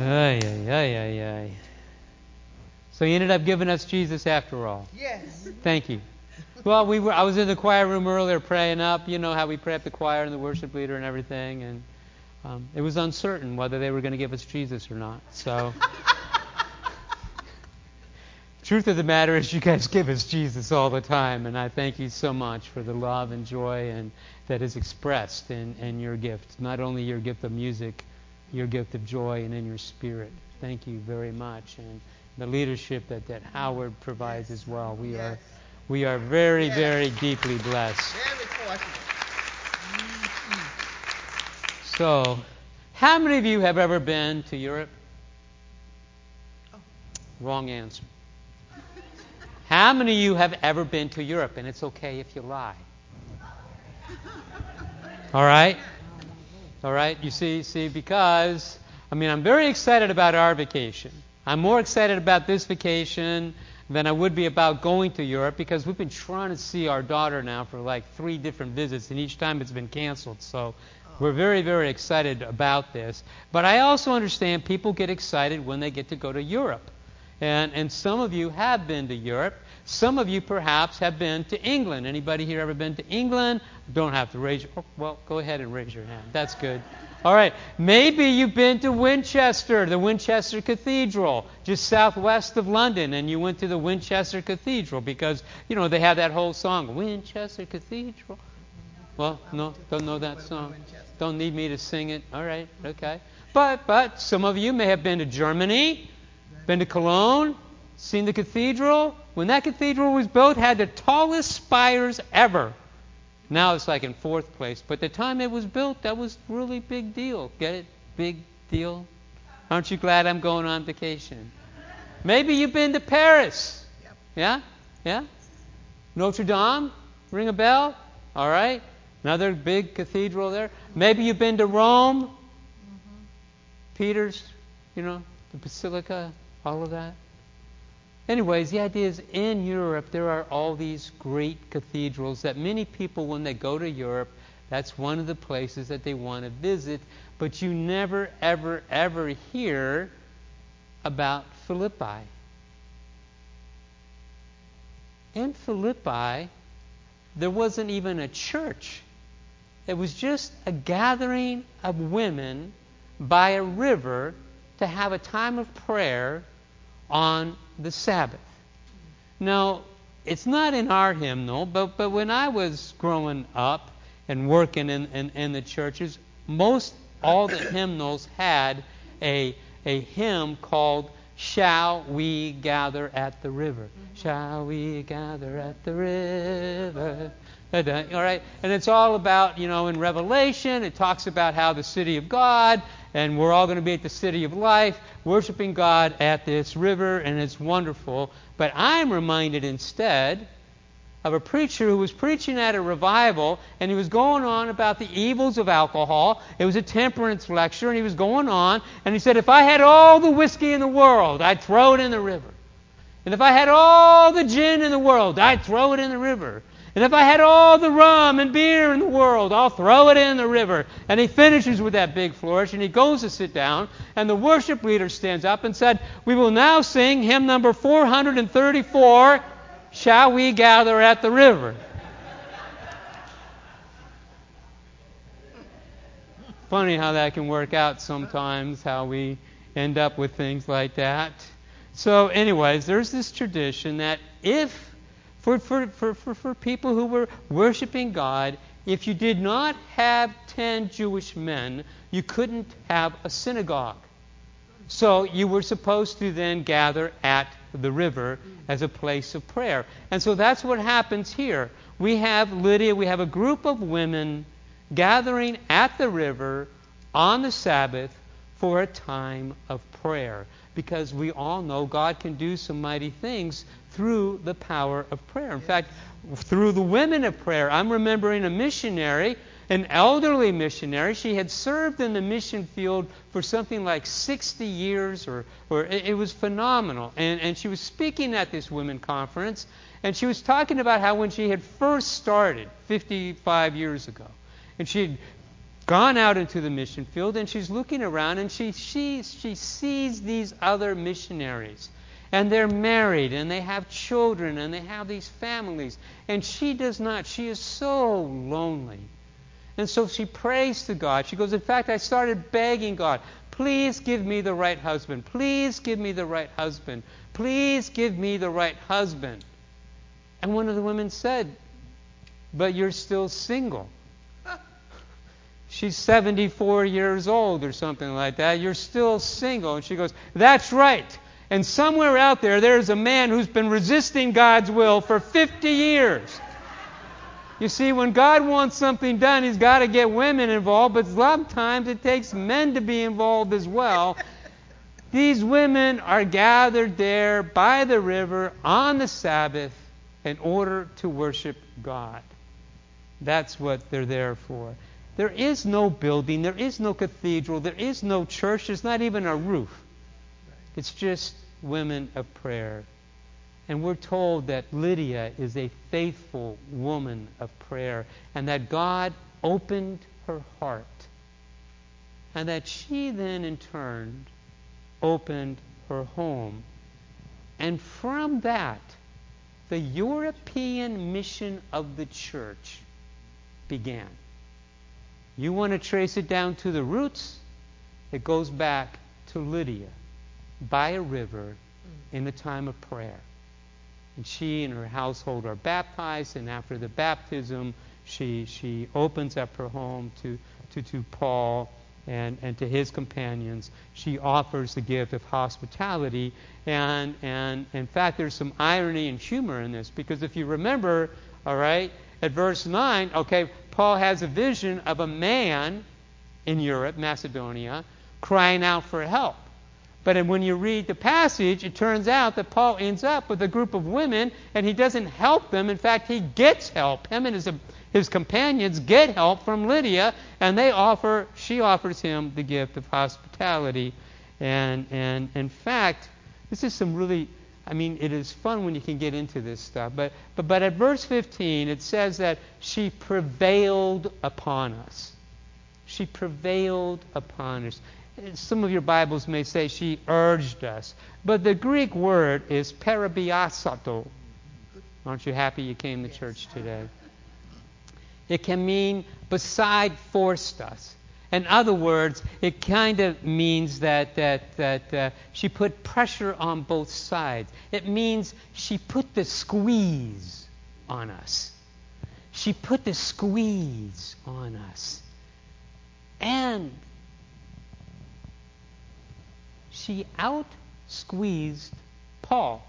Ay, ay, ay, ay, ay. So you ended up giving us Jesus after all. Yes. Thank you. Well, I was in the choir room earlier praying up. You know how we pray up the choir and the worship leader and everything, and it was uncertain whether they were going to give us Jesus or not. So, truth of the matter is, you guys give us Jesus all the time, and I thank you so much for the love and joy and that is expressed in your gift. Not only your gift of music, your gift of joy and in your spirit. Thank you very much, and the leadership that Howard provides as well. We are very, very deeply blessed. Very fortunate. So, how many of you have ever been to Europe? Wrong answer. How many of you have ever been to Europe? And it's okay if you lie. All right? All right? You see, because, I'm very excited about our vacation. I'm more excited about this vacation than I would be about going to Europe, because we've been trying to see our daughter now for like 3 different visits, and each time it's been canceled. So we're very, very excited about this. But I also understand people get excited when they get to go to Europe. And some of you have been to Europe. Some of you perhaps have been to England. Anybody here ever been to England? Don't have to raise your... well, go ahead and raise your hand. That's good. All right. Maybe you've been to Winchester, the Winchester Cathedral, just southwest of London, and you went to the Winchester Cathedral because, they have that whole song, Winchester Cathedral. Well, no, don't know that song. Don't need me to sing it. All right, okay. But some of you may have been to Germany, been to Cologne, seen the cathedral. When that cathedral was built, it had the tallest spires ever. Now it's like in 4th place. But the time it was built, that was really big deal. Get it? Big deal. Aren't you glad I'm going on vacation? Maybe you've been to Paris. Yep. Yeah? Notre Dame? Ring a bell? All right. Another big cathedral there. Maybe you've been to Rome. Peter's, the Basilica, all of that. Anyways, the idea is in Europe there are all these great cathedrals that many people, when they go to Europe, that's one of the places that they want to visit. But you never, ever, ever hear about Philippi. In Philippi, there wasn't even a church. It was just a gathering of women by a river to have a time of prayer on the Sabbath. Now, it's not in our hymnal, but when I was growing up and working in the churches, all the hymnals had a hymn called Shall We Gather at the River? Shall we gather at the river? All right, and it's all about, in Revelation, it talks about how the city of God, and we're all going to be at the city of life, worshiping God at this river, and it's wonderful. But I'm reminded instead of a preacher who was preaching at a revival, and he was going on about the evils of alcohol. It was a temperance lecture, and he was going on, and he said, if I had all the whiskey in the world, I'd throw it in the river. And if I had all the gin in the world, I'd throw it in the river. And if I had all the rum and beer in the world, I'll throw it in the river. And he finishes with that big flourish, and he goes to sit down, and the worship leader stands up and said, we will now sing hymn number 434, Shall We Gather at the River? Funny how that can work out sometimes, how we end up with things like that. So anyways, there's this tradition that if for people who were worshiping God, if you did not have 10 Jewish men, you couldn't have a synagogue. So you were supposed to then gather at the river as a place of prayer. And so that's what happens here. We have Lydia, we have a group of women gathering at the river on the Sabbath for a time of prayer. Because we all know God can do some mighty things through the power of prayer. In fact, through the women of prayer. I'm remembering a missionary, an elderly missionary. She had served in the mission field for something like 60 years, or it was phenomenal. And she was speaking at this women conference, and she was talking about how when she had first started 55 years ago, and she had gone out into the mission field, and she's looking around, and she sees these other missionaries. And they're married, and they have children, and they have these families. And she does not. She is so lonely. And so she prays to God. She goes, in fact, I started begging God, please give me the right husband. Please give me the right husband. Please give me the right husband. And one of the women said, but you're still single. She's 74 years old or something like that. You're still single. And she goes, that's right. And somewhere out there, there's a man who's been resisting God's will for 50 years. You see, when God wants something done, He's got to get women involved, but a lot of times it takes men to be involved as well. These women are gathered there by the river on the Sabbath in order to worship God. That's what they're there for. There is no building, there is no cathedral, there is no church, there's not even a roof. It's just women of prayer. And we're told that Lydia is a faithful woman of prayer, and that God opened her heart, and that she then in turn opened her home. And from that, the European mission of the church began. You want to trace it down to the roots? It goes back to Lydia by a river in the time of prayer. And she and her household are baptized, and after the baptism, she opens up her home to Paul and to his companions. She offers the gift of hospitality, and in fact, there's some irony and humor in this, because if you remember, all right, at verse 9, okay, Paul has a vision of a man in Europe, Macedonia, crying out for help. But when you read the passage, it turns out that Paul ends up with a group of women, and he doesn't help them. In fact, he gets help. Him and his companions get help from Lydia, and she offers him the gift of hospitality. And in fact, this is some really, it is fun when you can get into this stuff. But at verse 15, it says that she prevailed upon us. She prevailed upon us. Some of your Bibles may say she urged us. But the Greek word is parabiasato. Aren't you happy you came to church today? It can mean beside forced us. In other words, it kind of means that she put pressure on both sides. It means she put the squeeze on us. She put the squeeze on us. And she out-squeezed Paul.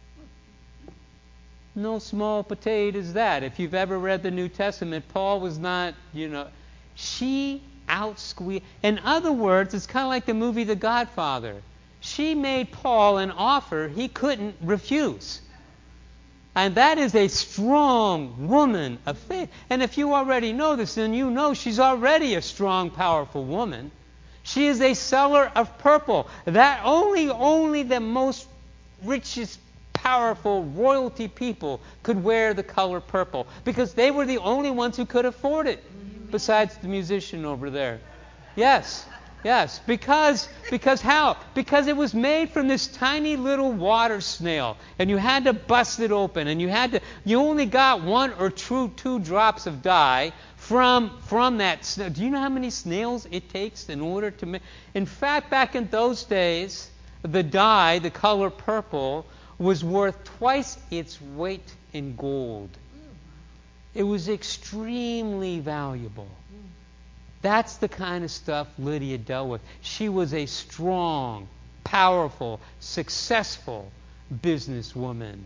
No small potato is that. If you've ever read the New Testament, Paul was not, she out-squeezed. In other words, it's kind of like the movie The Godfather. She made Paul an offer he couldn't refuse. And that is a strong woman of faith. And if you already know this, then you know she's already a strong, powerful woman. She is a seller of purple. That only the most richest, powerful royalty people could wear the color purple, because they were the only ones who could afford it, besides the musician over there. Yes. Because how? Because it was made from this tiny little water snail, and you had to bust it open, and you only got 1 or 2 drops of dye from that snail. Do you know how many snails it takes in order to make? In fact, back in those days, the dye, the color purple, was worth twice its weight in gold. It was extremely valuable. That's the kind of stuff Lydia dealt with. She was a strong, powerful, successful businesswoman.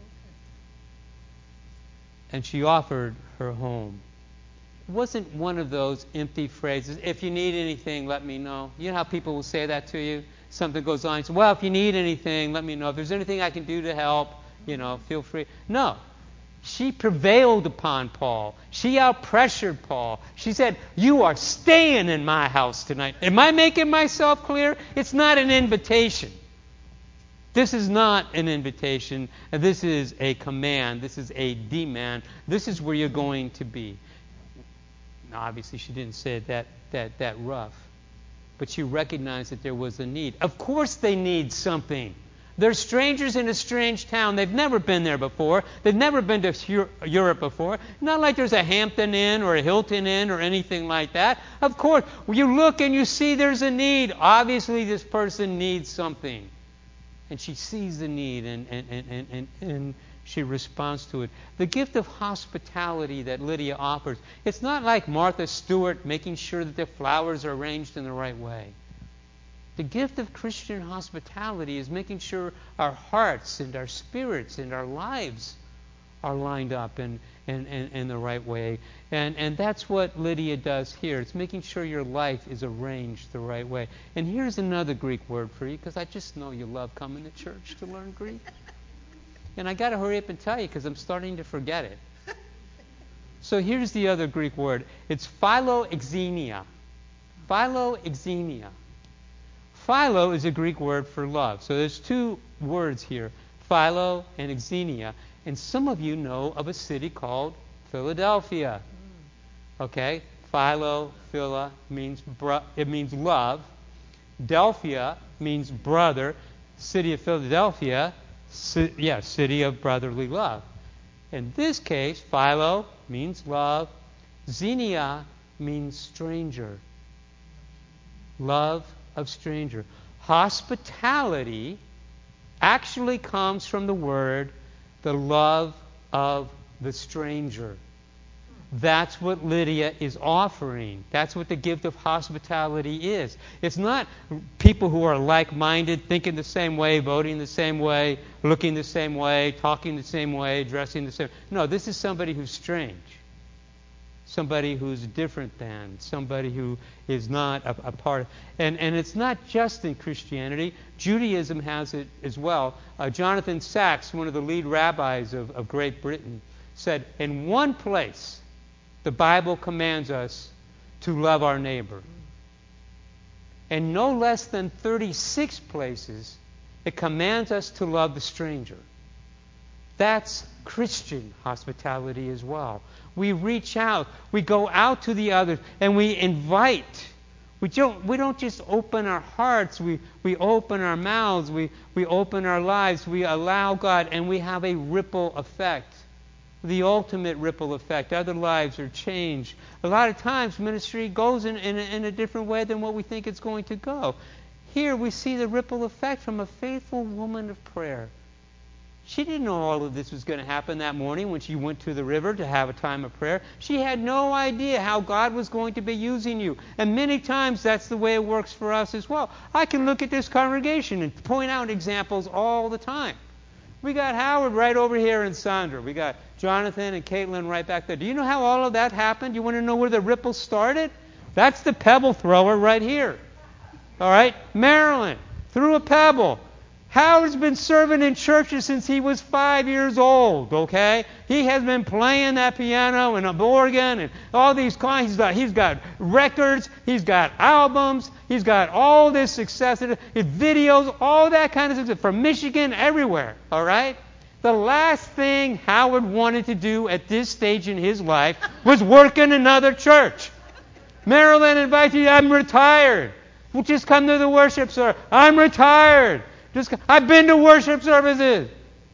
And she offered her home. It wasn't one of those empty phrases, if you need anything, let me know. You know how people will say that to you? Something goes on, you say, well, if you need anything, let me know. If there's anything I can do to help, feel free. No. She prevailed upon Paul. She out-pressured Paul. She said, you are staying in my house tonight. Am I making myself clear? It's not an invitation. This is not an invitation. This is a command. This is a demand. This is where you're going to be. Now, obviously, she didn't say it that that rough. But she recognized that there was a need. Of course they need something. They're strangers in a strange town. They've never been there before. They've never been to Europe before. Not like there's a Hampton Inn or a Hilton Inn or anything like that. Of course, you look and you see there's a need. Obviously, this person needs something. And she sees the need and she responds to it. The gift of hospitality that Lydia offers, it's not like Martha Stewart making sure that the flowers are arranged in the right way. The gift of Christian hospitality is making sure our hearts and our spirits and our lives are lined up in the right way. And that's what Lydia does here. It's making sure your life is arranged the right way. And here's another Greek word for you, because I just know you love coming to church to learn Greek. And I got to hurry up and tell you because I'm starting to forget it. So here's the other Greek word. It's philoxenia. Philoxenia. Philo is a Greek word for love. So there's two words here, philo and xenia. And some of you know of a city called Philadelphia. Okay? Philo, phila means it means love. Delphia means brother. City of Philadelphia, city of brotherly love. In this case, philo means love. Xenia means stranger. Love of stranger. Hospitality actually comes from the word the love of the stranger. That's what Lydia is offering. That's what the gift of hospitality is. It's not people who are like-minded, thinking the same way, voting the same way, looking the same way, talking the same way, dressing the same. No, this is somebody who's strange. Somebody who's different than, somebody who is not a part of. And it's not just in Christianity. Judaism has it as well. Jonathan Sacks, one of the lead rabbis of Great Britain, said, in one place, the Bible commands us to love our neighbor. And no less than 36 places, it commands us to love the stranger. That's Christian hospitality as well. We reach out, we go out to the others, and we invite. We don't just open our hearts, we open our mouths, we open our lives, we allow God, and we have a ripple effect. The ultimate ripple effect. Other lives are changed. A lot of times ministry goes in a different way than what we think it's going to go. Here we see the ripple effect from a faithful woman of prayer. She didn't know all of this was going to happen that morning when she went to the river to have a time of prayer. She had no idea how God was going to be using you. And many times that's the way it works for us as well. I can look at this congregation and point out examples all the time. We got Howard right over here and Sandra. We got Jonathan and Caitlin right back there. Do you know how all of that happened? You want to know where the ripple started? That's the pebble thrower right here. All right? Marilyn threw a pebble. Howard's been serving in churches since he was 5 years old, okay? He has been playing that piano and an organ and all these kinds. He's got records, he's got albums, he's got all this success, his videos, all that kind of stuff from Michigan, everywhere, all right? The last thing Howard wanted to do at this stage in his life was work in another church. Marilyn invites you, I'm retired. Well, just come to the worship service. I'm retired. I've been to worship services.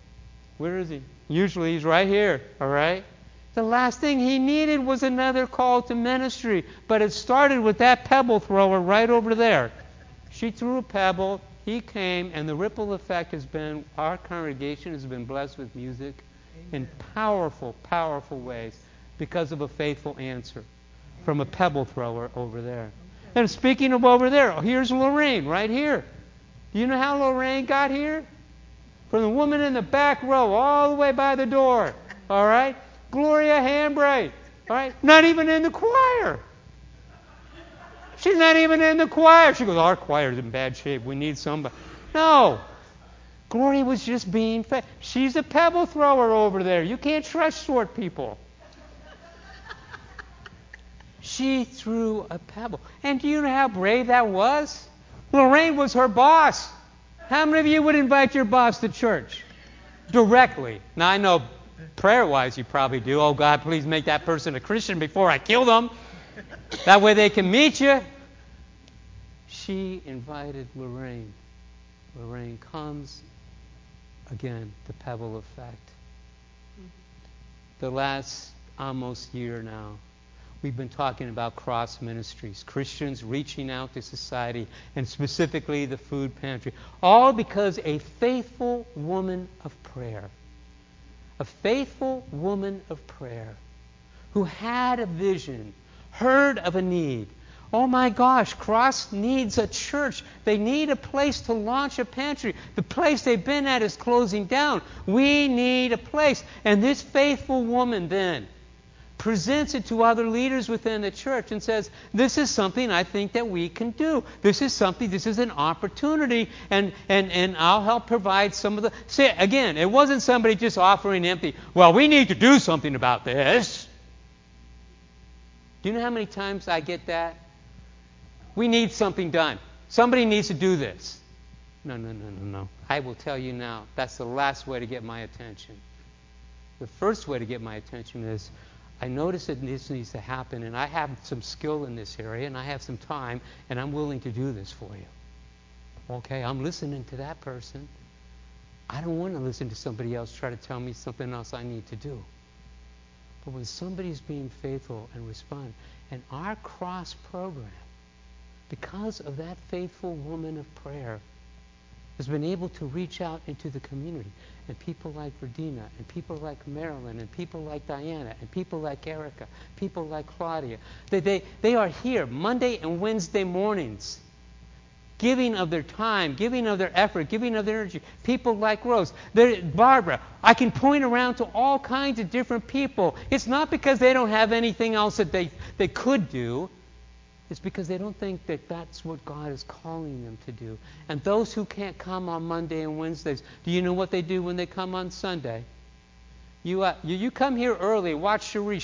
Where is he? Usually he's right here, all right? The last thing he needed was another call to ministry, but it started with that pebble thrower right over there. She threw a pebble, he came, and the ripple effect has been, our congregation has been blessed with music in powerful, powerful ways because of a faithful answer from a pebble thrower over there. And speaking of over there, here's Lorraine right here. Do you know how Lorraine got here? From the woman in the back row, all the way by the door. All right? Gloria Hambright. All right? Not even in the choir. She's not even in the choir. She goes, our choir's in bad shape. We need somebody. No. Gloria was just being fed. She's a pebble thrower over there. You can't trust short people. She threw a pebble. And do you know how brave that was? Lorraine was her boss. How many of you would invite your boss to church? Directly. Now, I know prayer-wise you probably do. Oh, God, please make that person a Christian before I kill them. That way they can meet you. She invited Lorraine. Lorraine comes. Again, the Pebble effect. The last almost year now, we've been talking about cross ministries, Christians reaching out to society, and specifically the food pantry, all because a faithful woman of prayer, who had a vision, heard of a need. Oh my gosh, Cross needs a church. They need a place to launch a pantry. The place they've been at is closing down. We need a place. And this faithful woman then presents it to other leaders within the church and says, this is something I think that we can do. This is an opportunity, and I'll help provide some of the... See, again, it wasn't somebody just offering empty, well, we need to do something about this. Do you know how many times I get that? We need something done. Somebody needs to do this. No. I will tell you now, that's the last way to get my attention. The first way to get my attention is, I notice that this needs to happen, and I have some skill in this area, and I have some time, and I'm willing to do this for you. Okay, I'm listening to that person. I don't want to listen to somebody else try to tell me something else I need to do. But when somebody's being faithful and respond, and our Cross program, because of that faithful woman of prayer, has been able to reach out into the community. And people like Verdina, and people like Marilyn, and people like Diana, and people like Erica, people like Claudia. They are here Monday and Wednesday mornings, giving of their time, giving of their effort, giving of their energy. People like Rose, Barbara. I can point around to all kinds of different people. It's not because they don't have anything else that they could do. It's because they don't think that that's what God is calling them to do. And those who can't come on Monday and Wednesdays, do you know what they do when they come on Sunday? You come here early, watch Cherie.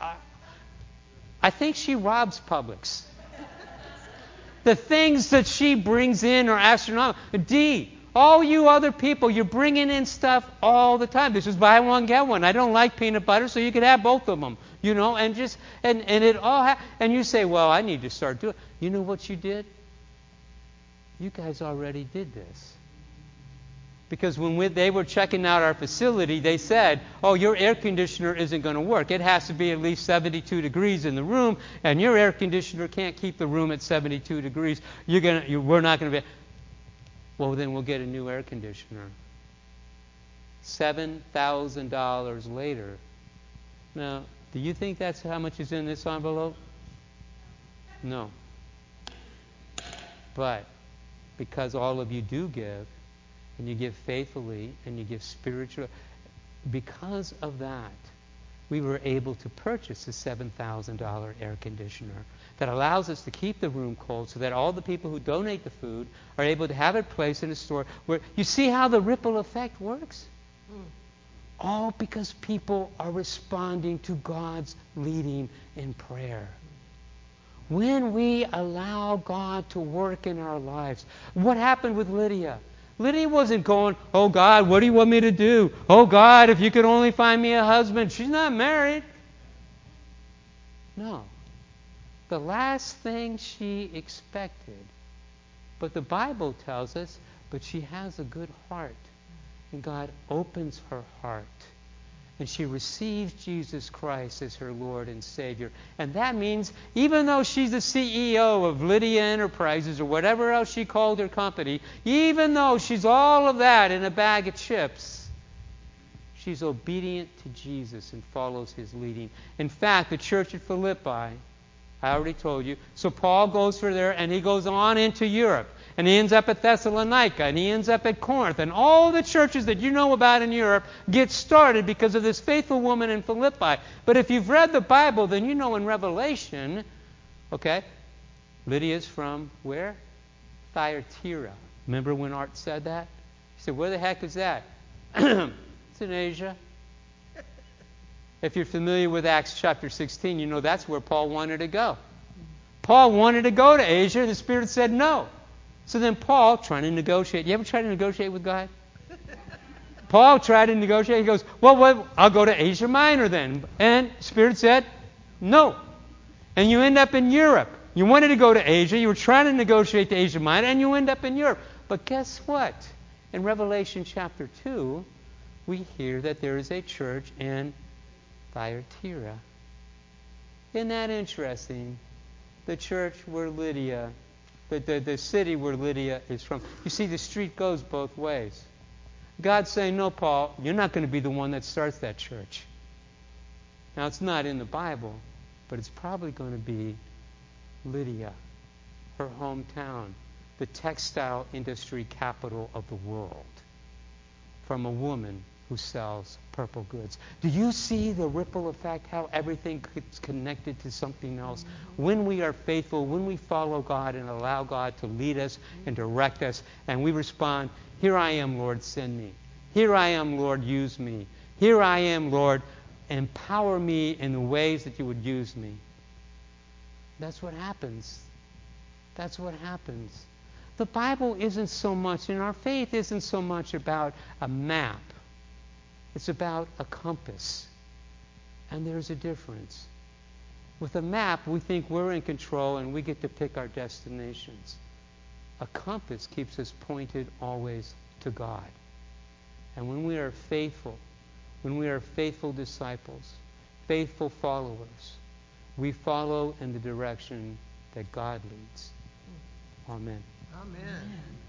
I think she robs Publix. The things that she brings in are astronomical. All you other people, you're bringing in stuff all the time. This is buy one, get one. I don't like peanut butter, so you could have both of them. And it all and you say, well, I need to start doing it. You know what you did? You guys already did this. Because when they were checking out our facility, they said, oh, your air conditioner isn't going to work. It has to be at least 72 degrees in the room, and your air conditioner can't keep the room at 72 degrees. We're not going to be... Well, then we'll get a new air conditioner. $7,000 later. Now, do you think that's how much is in this envelope? No. But because all of you do give, and you give faithfully, and you give spiritually, because of that, we were able to purchase a $7,000 air conditioner that allows us to keep the room cold so that all the people who donate the food are able to have it placed in a store where you see how the ripple effect works? All because people are responding to God's leading in prayer. When we allow God to work in our lives, what happened with Lydia? Lydia wasn't going, oh God, what do you want me to do? Oh God, if you could only find me a husband. She's not married. No. The last thing she expected. But the Bible tells us, but she has a good heart. And God opens her heart. And she receives Jesus Christ as her Lord and Savior. And that means, even though she's the CEO of Lydia Enterprises or whatever else she called her company, even though she's all of that in a bag of chips, she's obedient to Jesus and follows His leading. In fact, the church at Philippi, I already told you, so Paul goes for there and he goes on into Europe. And he ends up at Thessalonica, and he ends up at Corinth. And all the churches that you know about in Europe get started because of this faithful woman in Philippi. But if you've read the Bible, then you know in Revelation, okay, Lydia's from where? Thyatira. Remember when Art said that? He said, where the heck is that? It's in Asia. If you're familiar with Acts chapter 16, you know that's where Paul wanted to go. Paul wanted to go to Asia, and the Spirit said no. So then Paul, trying to negotiate. You ever try to negotiate with God? Paul tried to negotiate. He goes, well, I'll go to Asia Minor then. And Spirit said, no. And you end up in Europe. You wanted to go to Asia. You were trying to negotiate the Asia Minor, and you end up in Europe. But guess what? In Revelation chapter 2, we hear that there is a church in Thyatira. Isn't that interesting? The church where Lydia, the city where Lydia is from. You see, the street goes both ways. God's saying, no, Paul, you're not going to be the one that starts that church. Now, it's not in the Bible, but it's probably going to be Lydia, her hometown, the textile industry capital of the world, from a woman who sells purple goods. Do you see the ripple effect, how everything gets connected to something else? When we are faithful, when we follow God and allow God to lead us and direct us, and we respond, here I am, Lord, send me. Here I am, Lord, use me. Here I am, Lord, empower me in the ways that you would use me. That's what happens. That's what happens. The Bible isn't so much, and our faith isn't so much about a map. It's about a compass. And there's a difference. With a map, we think we're in control and we get to pick our destinations. A compass keeps us pointed always to God. And when we are faithful disciples, faithful followers, we follow in the direction that God leads. Amen. Amen.